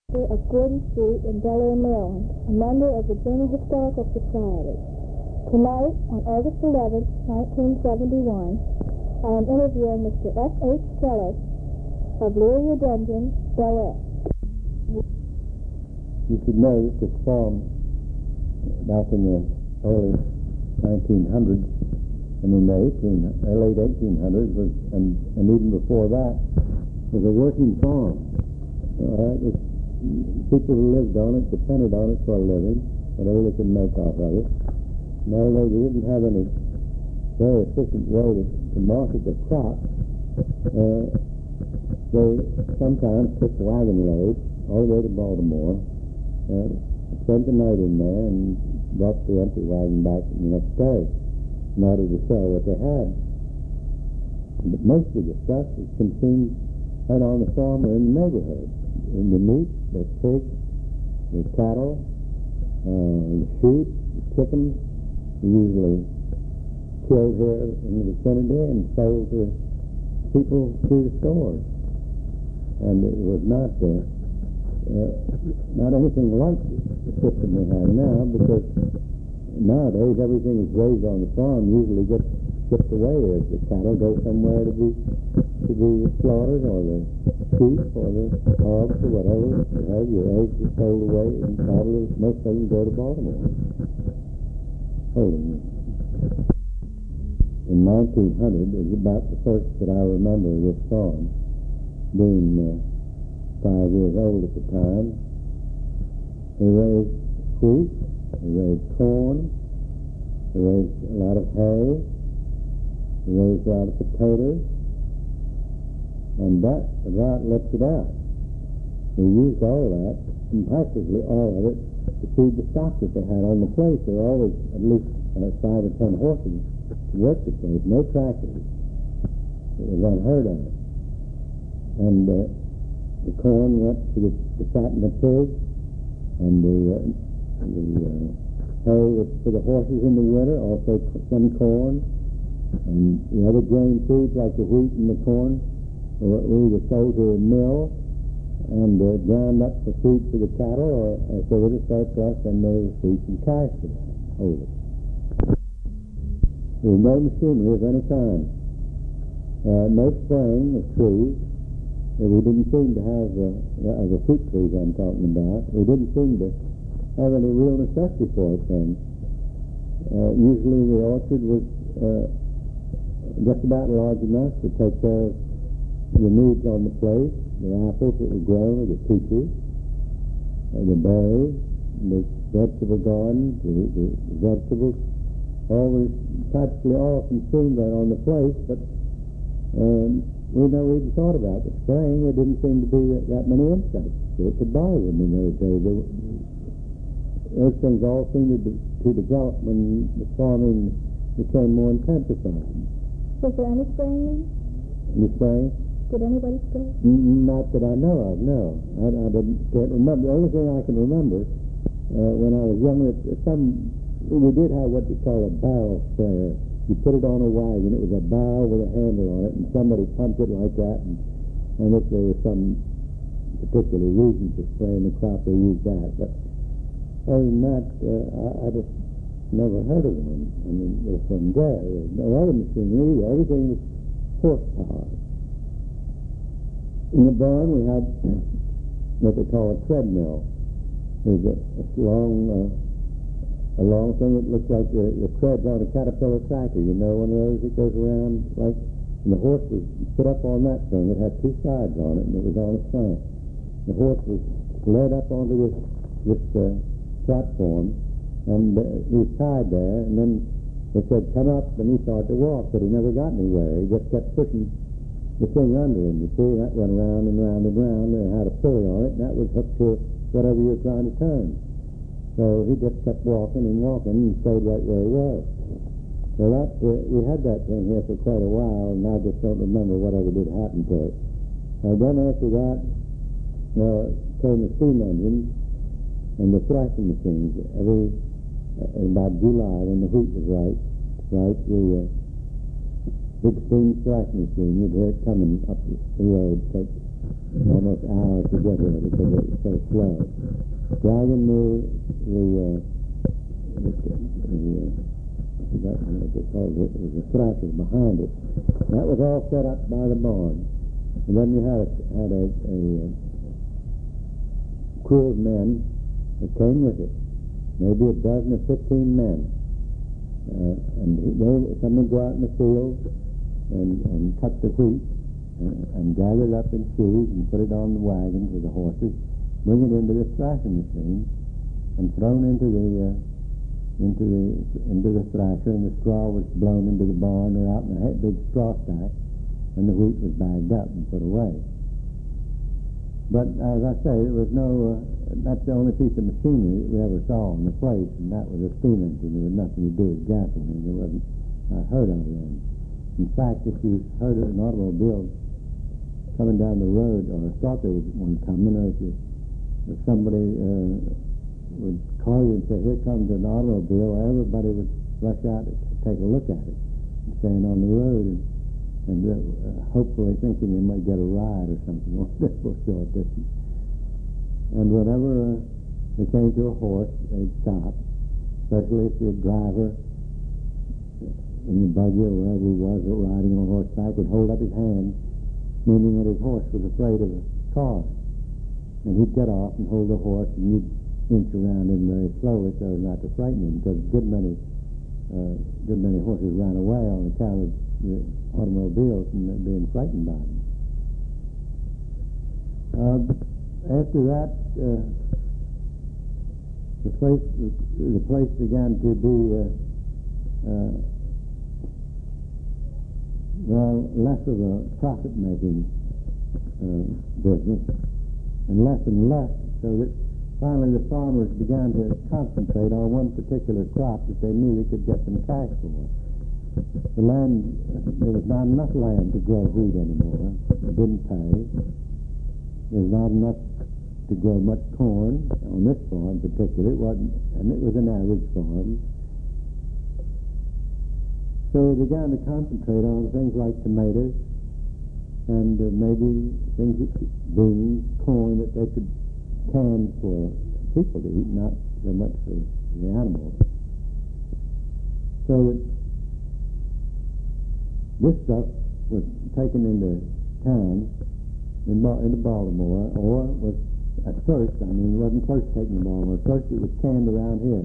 of Gordon Street in Bel Air, Maryland, a member of the Journal Historical Society. Tonight, on August 11, 1971, I am interviewing Mr. F.H. Keller of Luria Dungeon, Bel Air. You should know that this farm, back in the early 1900s, and in the late 1800s, was, and even before that, was a working farm. It was people who lived on it, depended on it for a living, whatever they could make off of it. And although they didn't have any very efficient way to market their crops, they sometimes took wagon loads all the way to Baltimore, spent the night in there, and brought the empty wagon back the next day in order to sell what they had. But most of the stuff was consumed right on the farm or in the neighborhood. In the meat, the pigs, the cattle, the sheep, the chickens, usually killed here in the vicinity and sold to people through the stores. And it was not anything like the system we have now, because nowadays everything is raised on the farm usually gets shipped away as the cattle go somewhere to be slaughtered, or the sheep, or the hogs, or whatever. You have your eggs are sold away, and probably most of them go to Baltimore. In 1900, it was about the first that I remember of this farm, being 5 years old at the time. They raised wheat, they raised corn, they raised a lot of hay, they raised a lot of potatoes, and that about left it out. They used all that, and practically all of it, to feed the stock that they had on the place. There were always at least 5 or 10 horses to work the place, no tractors. It was unheard of. And the corn went to fatten the pigs, and the hay was for the horses in the winter, also some corn, and the other grain foods like the wheat and the corn were either sold to a mill and ground up for food for the cattle, or if there was a surplus, then they received some cash for that. There was no machinery of any kind, no spraying of trees. We didn't seem to have, the fruit trees I'm talking about, we didn't seem to have any real necessity for it then. Usually the orchard was just about large enough to take care of the needs on the place, the apples that were grown, or the peaches, the berries, the vegetable garden, the vegetables, practically all consumed right on the place, but we never even thought about the spraying. There didn't seem to be that many insects that could bother them in those days. Those things all seemed to develop when the farming became more intensified. Was there any spraying? Any spraying? Did anybody spray? Not that I know of, no. I can't remember. The only thing I can remember, when I was young, we did have what we call a barrel sprayer. You put it on a wagon. It was a barrel with a handle on it, and somebody pumped it like that, and if there was some particular reason for spraying the crop, they used that. But other than that, I just never heard of one. I mean, there's some there. There's no other machinery. Everything was horsepower. In the barn, we had what they call a treadmill. There's a long thing that looks like the treads on a Caterpillar tractor. You know, one of those that goes around like, and the horse was put up on that thing. It had 2 sides on it, and it was on a slant. The horse was led up onto this platform, and he was tied there, and then they said, come up, and he started to walk, but he never got anywhere. He just kept pushing the thing under him. You see, that went round and round and round, and it had a pulley on it, and that was hooked to whatever you were trying to turn. So he just kept walking and walking and stayed right where he was. So we had that thing here for quite a while, and I just don't remember whatever did happen to it. Then after that came the steam engines and the thrashing machines. About July, when the wheat was ripe, the big steam thrashing machine, you'd hear it coming up the road, take almost an hour to get here because it was so slow. Dragging I forgot what they called it. It was a thrasher behind it. That was all set up by the barn. And then you had a crew of men that came with it, maybe a dozen or 15 men. And some would go out in the field and cut the wheat and gather it up in sheaves and put it on the wagons with the horses, bring it into the thrashing machine, and thrown into the thrasher, and the straw was blown into the barn or out in a big straw stack, and the wheat was bagged up and put away. But as I say, there was that's the only piece of machinery that we ever saw in the place, and that was a steam engine. There was nothing to do with gasoline. It wasn't heard of then. In fact, if you heard of an automobile coming down the road, or thought there was one coming, or if somebody would call you and say, "Here comes an automobile," everybody would rush out to take a look at it and stand on the road and hopefully thinking they might get a ride or something on this short distance. And whenever they came to a horse, they'd stop, especially if the driver in the buggy or wherever he was riding on horseback would hold up his hand, meaning that his horse was afraid of a car. And he'd get off and hold the horse, and you'd inch around him very slowly so as not to frighten him, because a good many horses ran away on account of the automobiles and being frightened by them. After that, the place began to be less of a profit-making business, and less, so that finally the farmers began to concentrate on one particular crop that they knew they could get some cash for. The land, there was not enough land to grow wheat anymore. It didn't pay. There was not enough to grow much corn on this farm particularly. It wasn't, and it was an average farm. So they began to concentrate on things like tomatoes and maybe things, beans, corn that they could can for people to eat, not so much for the animals. So that this stuff was taken into town, into Baltimore, or was at first, it wasn't first taken to Baltimore. First it was canned around here.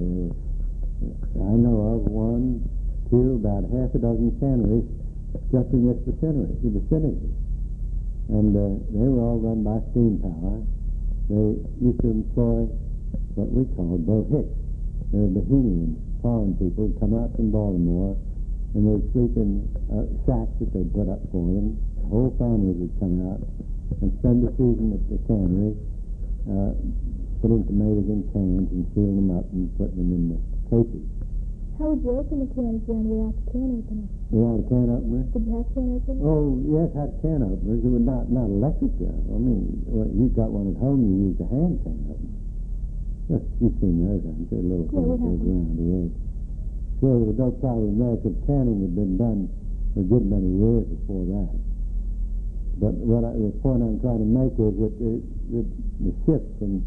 I know of 1, 2, about half a dozen canneries just in this vicinity. And they were all run by steam power. They used to employ what we called bohicks. They were Bohemians, foreign people who come out from Baltimore, and they would sleep in shacks that they'd put up for them. The whole families would come out and spend the season at the cannery, putting tomatoes in cans and sealing them up and putting them in the cases. How would you open the cans then without the can opener? Without a can opener? Did you have can openers? Oh, yes, had can openers. It was not electric though. You got one at home, you used a hand can opener. Just, you've seen those, haven't you? A little thing that goes around the edge. Sure, there was no problem there, because canning had been done for a good many years before that. But the point I'm trying to make is that the shift from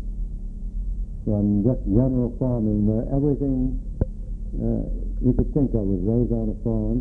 just general farming, where everything you could think of was raised on a farm,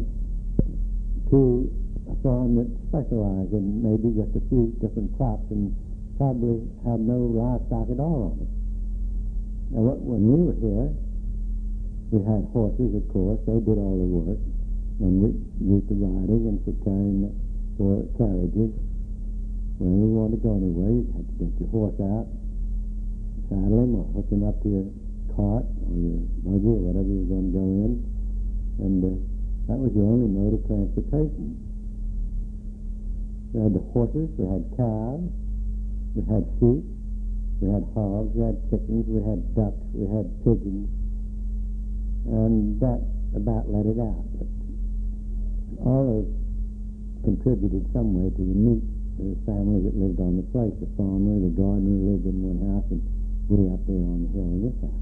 to a farm that specialized in maybe just a few different crops and probably had no livestock at all on it. Now, when we were here, we had horses, of course. They did all the work, and we used the riding and for carrying for carriages. When we wanted to go anywhere, you had to get your horse out, saddle him, or hook him up to your cart or your buggy or whatever you were going to go in, and that was your only mode of transportation. We had the horses, we had cows, we had sheep, we had hogs, we had chickens, we had ducks, we had pigeons, and that about let it out. But all those contributed some way to the meat of the family that lived on the place. The farmer, the gardener lived in one house, and we up there on the hill in this house.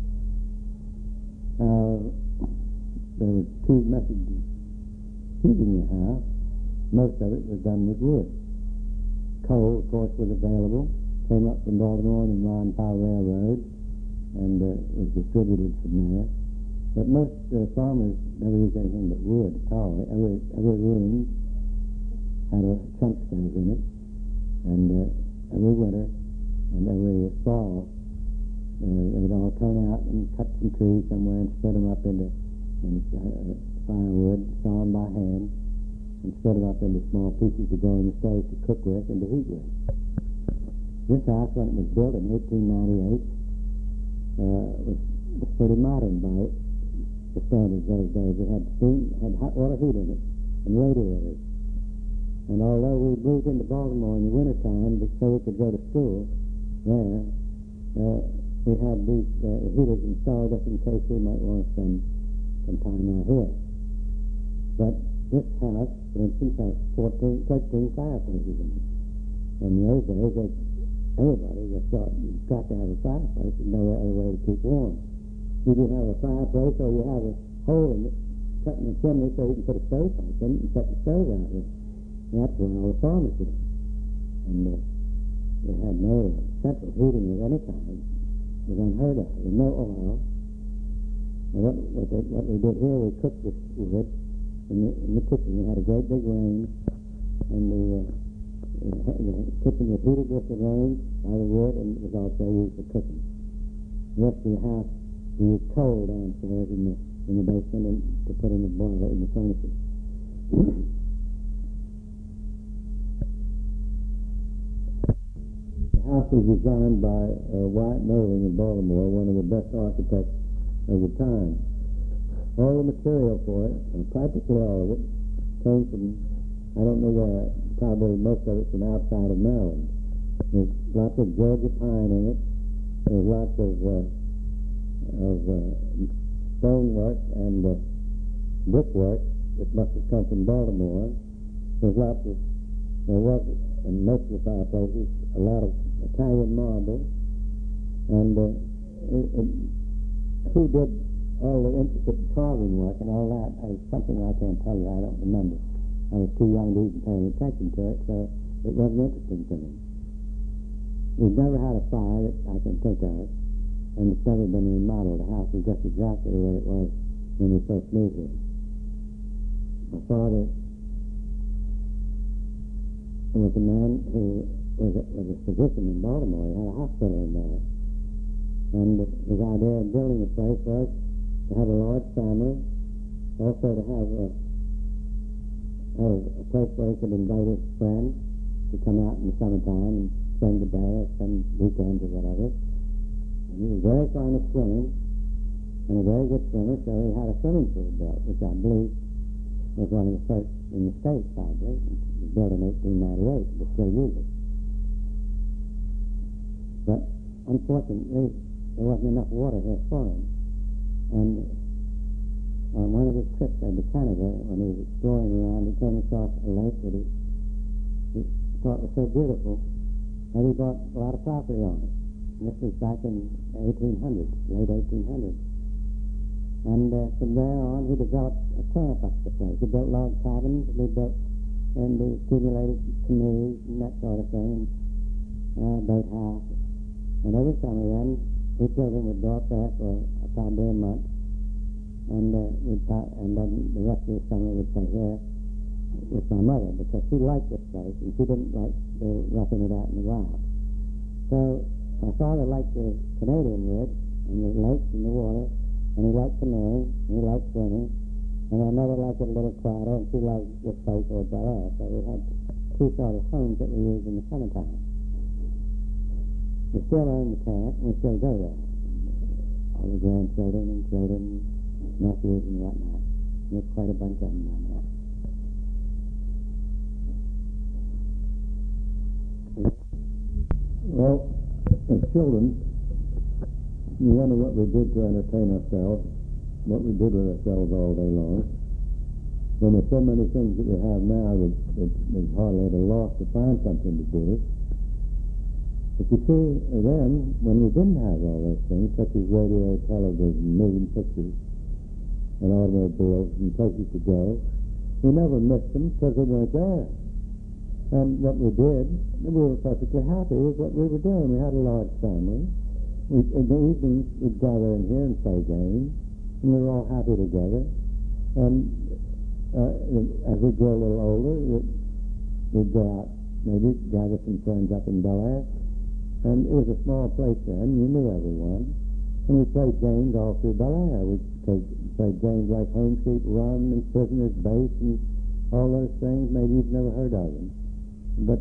There were two methods of heating the house. Most of it was done with wood. Coal, of course, horse was available. Came up from Baltimore on the Line 5 Railroad and was distributed from there. But most farmers never used anything but wood at all. Every room had a trunk stove in it, and every winter and every fall they'd all turn out and cut some trees somewhere and split them up into firewood, saw them by hand, and split them up into small pieces to go in the stove to cook with and to heat with. This house, when it was built in 1898, was pretty modern by the standards those days. It had steam, had hot water heat in it, and radiators. And although we moved into Baltimore in the wintertime so we could go to school there, we had these heaters installed just in case we might want to spend some time out here. But this house, for instance, has 13 fireplaces in it. And in those days, everybody just thought you've got to have a fireplace. There's no other way to keep warm. You either have a fireplace or you have a hole in it, cut in the chimney so you can put a stovepipe in it and set the stove out with. And that's where all the farmers did. And they had no central heating of any kind. It was unheard of. There was no oil. And what we did here, we cooked with wood in the kitchen. We had a great big range, and the kitchen was heated with the range by the wood, and it was also used for cooking. The rest of the house we used coal downstairs in the basement and to put in the boiler in the furnaces. The house was designed by Wyatt Nolan in Baltimore, one of the best architects of the time. All the material for it, practically all of it, came from, I don't know where, probably most of it from outside of Maryland. There's lots of Georgia pine in it. There's lots of stonework and brickwork that must have come from Baltimore. There was, in most of the fireplaces, a lot of Italian marble, and who did all the intricate carving work and all that is something I can't tell you. I don't remember. I was too young to even pay any attention to it, so it wasn't interesting to me. We've never had a fire that I can think of, and it's never been remodeled. The house is just exactly the way it was when we first moved here. My father was a man who was a physician in Baltimore. He had a hospital in there. And his idea of building a place was to have a large family, also to have a place where he could invite his friends to come out in the summertime and spend the day or spend weekends or whatever. And he was very fond of swimming and a very good swimmer, so he had a swimming pool built, which I believe was one of the first in the States, probably. It was built in 1898, but still use it. But unfortunately, there wasn't enough water here for him. And on one of his trips to Canada, when he was exploring around, he came across a lake that he thought was so beautiful that he bought a lot of property on it. And this was back in 1800, late 1800s. And from there on, he developed a camp up the place. He built log cabins, and he accumulated canoes and that sort of thing, and boathouses. And every summer then, we children would go up there for probably a month, and then the rest of the summer we'd stay here with my mother, because she liked this place, and she didn't like the roughing it out in the wild. So my father liked the Canadian wood, and the lakes and the water, and he liked canoeing, and he liked swimming, and my mother liked it a little quieter, and she liked this place over there. So we had two sort of homes that we used in the summertime. We still own the camp, and we still go there. All the grandchildren and children, nephews and whatnot. There's quite a bunch of them right now. Well, as children, we wonder what we did to entertain ourselves, what we did with ourselves all day long. When there's so many things that we have now that there's hardly at a loss to find something to do. But you see, then, when we didn't have all those things, such as radio, television, moving pictures, and automobiles, and places to go, we never missed them because they weren't there. And what we did, we were perfectly happy with what we were doing. We had a large family. In the evenings, we'd gather in here and play games, and we were all happy together. And as we grew a little older, we'd go out, maybe gather some friends up in Bel Air. And it was a small place then, you knew everyone. And we played games all through Bel Air. We played games like Home Sheet Run and Prisoner's Base and all those things. Maybe you've never heard of them. But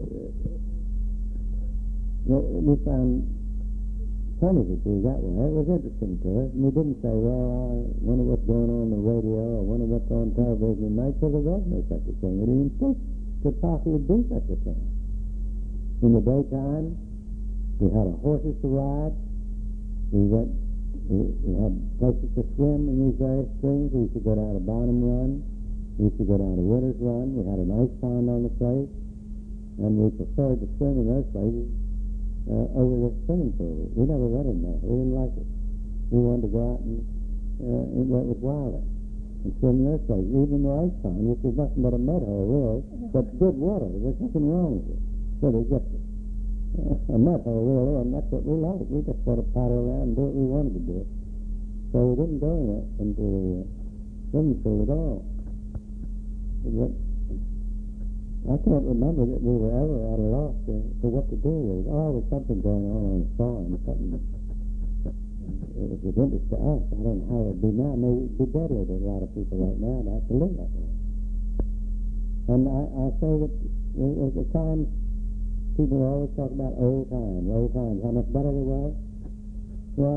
we found plenty to do that way. It was interesting to us. And we didn't say, well, I wonder what's going on the radio or wonder what's on television tonight, because there was no such a thing. We didn't even think could possibly be such a thing. In the daytime, we had our horses to ride. We had places to swim in these various streams. We used to go down to Barnum Run. We used to go down to Winter's Run. We had an ice pond on the place. And we preferred to swim in those places over the swimming pool. We never went in there. We didn't like it. We wanted to go out and where it was wilder and swim in those places. Even the ice pond, which was nothing but a mud hole, really, but good water. There's nothing wrong with it. So there's just a mud hole, really, and that's what we liked. We just wanted to paddle around and do what we wanted to do. So we didn't go into the swimming pool at all. But I can't remember that we were ever at a loss for what to do. There was always something going on the farm, something it was of interest to us. I don't know how it would be now. Maybe it would be deadly to a lot of people right now to have to live that way. And I say that at the time, people always talk about old times, how much better they were. Well,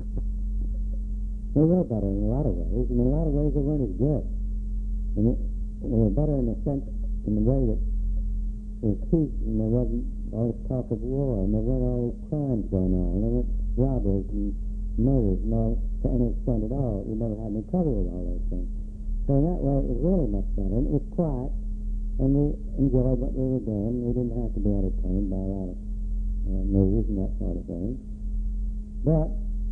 they were better in a lot of ways, and in a lot of ways they weren't as good. And they were better in the sense, in the way that there was peace, and there wasn't all this talk of war, and there weren't all these crimes going on, and there weren't robberies and murders and all to any extent at all. We never had any trouble with all those things. So in that way it was really much better, and it was quiet, and we enjoyed what we were doing. We didn't have to be entertained by a lot of movies and that sort of thing. But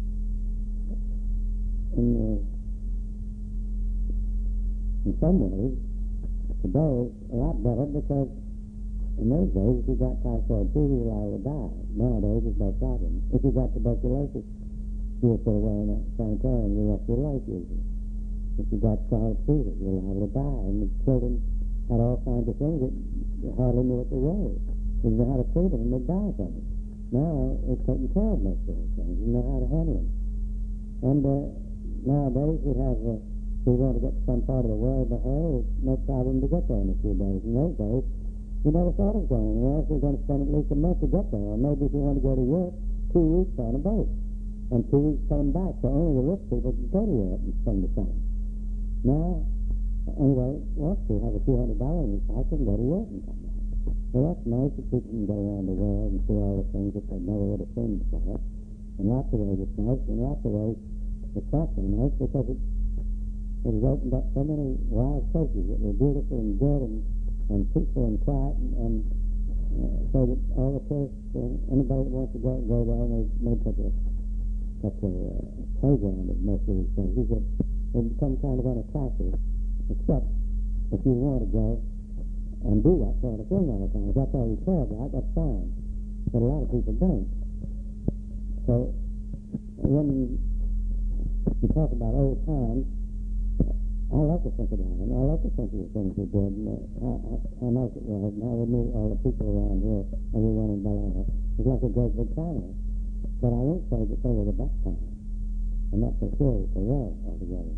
in some ways, today is a lot better, because in those days, if you got typhoid fever, you liable to die. Nowadays, there's no problem. If you got tuberculosis, you were put away in a sanitarium the rest of your life, usually. If you got scarlet fever, you're liable to die. And the children had all kinds of things that you hardly knew what they were. You didn't know how to treat them, and they'd die from it. Now, it's taking care of most of those things. You know how to handle them. And nowadays, if we want to get to some part of the world by air, it's no problem to get there in a few days. In those days, we never thought of going anywhere. We're going to spend at least a month to get there. Or maybe if you want to go to Europe, 2 weeks on a boat. And 2 weeks coming back. So only the rich people can go to Europe and spend the time. Now, anyway, once you have a few $100 in your pocket, you can go to Europe and come back. Well, that's nice that people can go around the world and see all the things that they never would have seen before. In lots of ways it's nice. In lots of ways it's not so nice, because it has opened up so many wild places that were beautiful and good and peaceful and quiet, and so that all the tourists, anybody that wants to go there, may take a playground of most of these places, that they become kind of unattractive, except if you want to go and do that sort of thing all the time. If that's all you care about, that's fine. But a lot of people don't. So when you talk about old times, I love to think about it. I love to think of the things we did, and how nice it was, and how we knew all the people around here, everyone in Bel Air. It was like a great big family. But I won't say that they were the best time. I'm not so sure that they were altogether.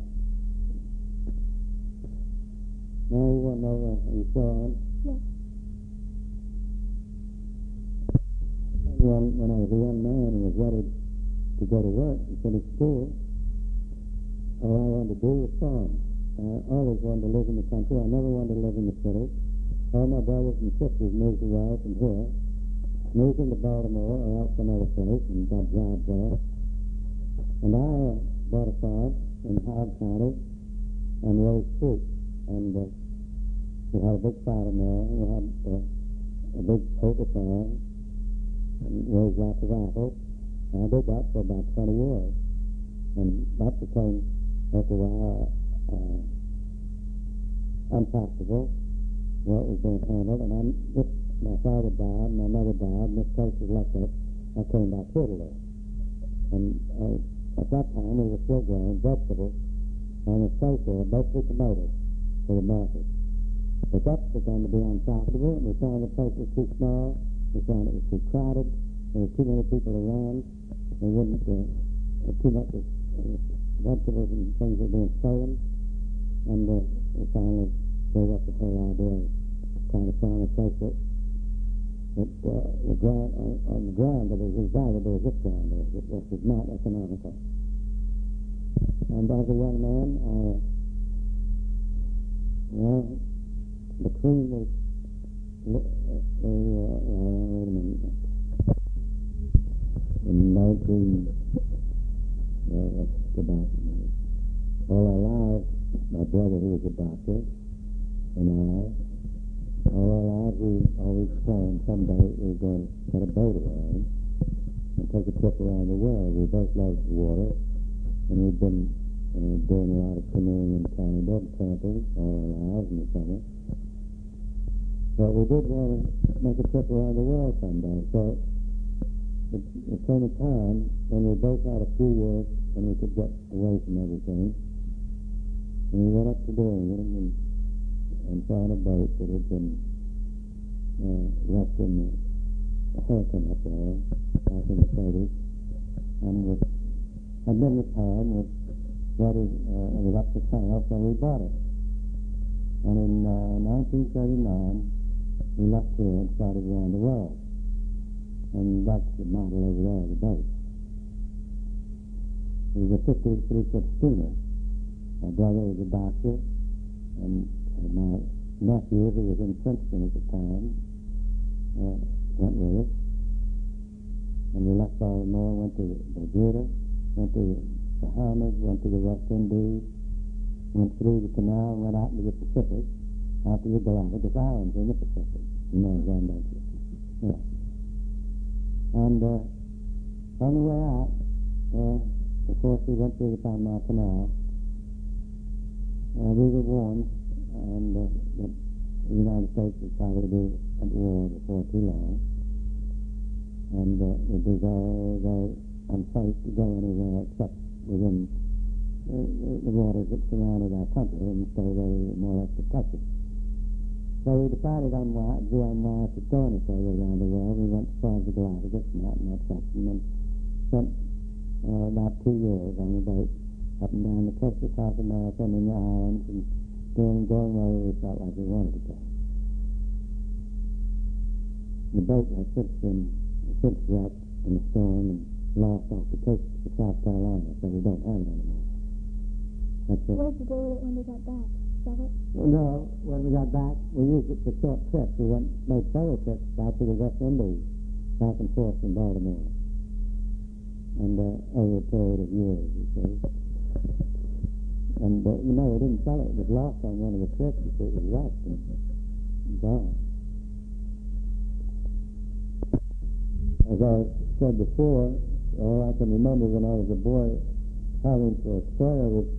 Now you want to know, are you still on? Yes. When I was a young man and was ready to go to work and finish school, all I wanted to do was farm. I always wanted to live in the country. I never wanted to live in the city. All my brothers and sisters moved away from here, moved into Baltimore or else another place, and got jobs there. And I bought a farm in Howard County and raised fruit. And we had a big farm there. We had a big poultry farm and raised lots of apples. And I did that for about 20 years. And that became, after a while, unprofitable. what was being handled, and my father died, my mother died, and this place was left up. I came back here to live. And at that time, we were still growing vegetables on the place there, mostly tomatoes for the market. But that began to be unprofitable, and we found the place was too small, we found it was too crowded, there were too many people around, there wouldn't, too much vegetables and things were being stolen, and we finally gave up the whole idea of trying to find a place that the ground, on the ground that was as valuable as this ground is. It was not economical. And as a young man, the Queen was, wait a minute, in 19, let's go back a minute. All our lives, my brother, who was a doctor, and all our lives, we always planned someday we were going to get a boat around and take a trip around the world. We both loved the water, and we'd been doing a lot of canoeing in Canada and camping all our lives in the summer. But we did want to make a trip around the world someday. So it came a time when we both had a few years and we could get away from everything. And we went up to Birmingham and found a boat that had been left in the Hampton up there back in the 30s, and had been repaired and was ready, and was up for sale, so we bought it. And in 1939, we left here and started around the world. And that's the model over there, the boat. It was a 53-foot schooner. My brother was a doctor, and my nephew, who was in Princeton at the time, went with us. And we left Baltimore, went to Bermuda, went to the Bahamas, went to the West Indies, went through the canal, and went out into the Pacific, out to the Galapagos Islands in the Pacific. You know, yeah. And on the way out, of course, we went through the Panama Canal. We were warned, and that the United States would probably be at war before too long, and it would be very, very unsafe to go anywhere except within the waters that surrounded our country and stay very more or less protected. So we decided doing to go any further around the world. We went as far as the Galapagos and out in that section, and spent about 2 years on the boat up and down the coast of South America and in the islands, and going where we felt like we wanted to go. The boat has since wrecked in a storm and lost off the coast of South Carolina, so we don't have it anymore. That's it. What did you do with it when you got back? Sell it? Well, no, when we got back, we used it for short trips. We made several trips back to the West Indies, back and forth from Baltimore, and over a period of years, you see. And, we didn't sell it. It was lost on one of the trips. You see, it was wrecked and gone. As I said before, all I can remember when I was a boy having for a sprayer was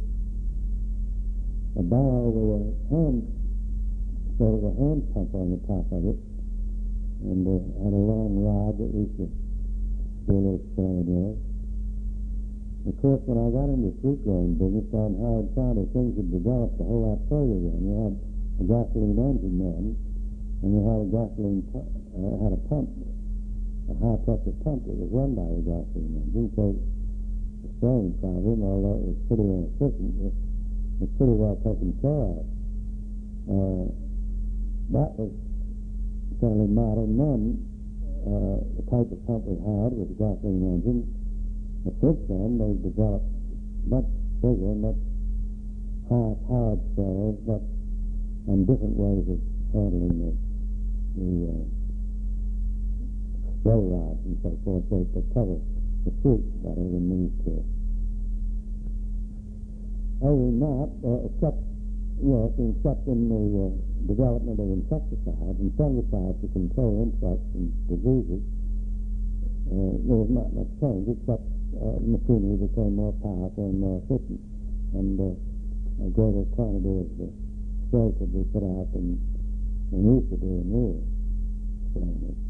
a barrel with a hand, sort of a hand pump on the top of it, and had a long rod that we used to do a little spraying with. Of course, when I got into the fruit growing business on Howard County, things had developed a whole lot further then. You had a gasoline engine then, and you had a gasoline had a pump, a high-pressure pump that was run by a gasoline engine. So the spraying problem, although it was pretty inefficient, was pretty well taken care of. That was fairly modern then. The type of pump we had was a gasoline engine. But since then, they've developed much bigger, much higher-powered sprayers, and different ways of handling the spray rods and so forth that cover the fruit better than these two. Other than that, except in the development of insecticides and fungicides to control insects and diseases, there was not much change, except machinery became more powerful and more efficient, and a greater quantity of the spray could be put out, and than used to do in years.